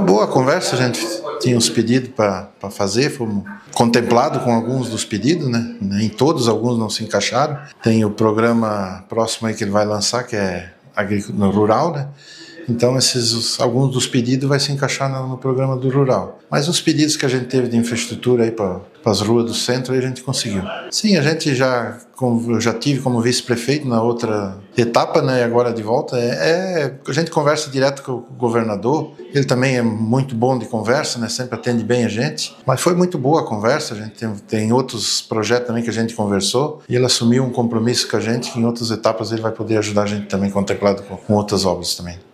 boa a conversa, a gente tinha uns pedidos para fazer, fomos contemplados com alguns dos pedidos, né? Nem todos, alguns não se encaixaram. Tem o programa próximo aí que ele vai lançar, que é agricultura rural, né? Então alguns dos pedidos vai se encaixar no programa do rural. Mas os pedidos que a gente teve de infraestrutura aí para as ruas do centro, aí a gente conseguiu. Sim, eu já tive como vice-prefeito na outra etapa, né? E agora de volta, a gente conversa direto com o governador. Ele também é muito bom de conversa, né? Sempre atende bem a gente. Mas foi muito boa a conversa. A gente tem outros projetos também que a gente conversou. E ele assumiu um compromisso com a gente que em outras etapas ele vai poder ajudar a gente também contemplado com outras obras também.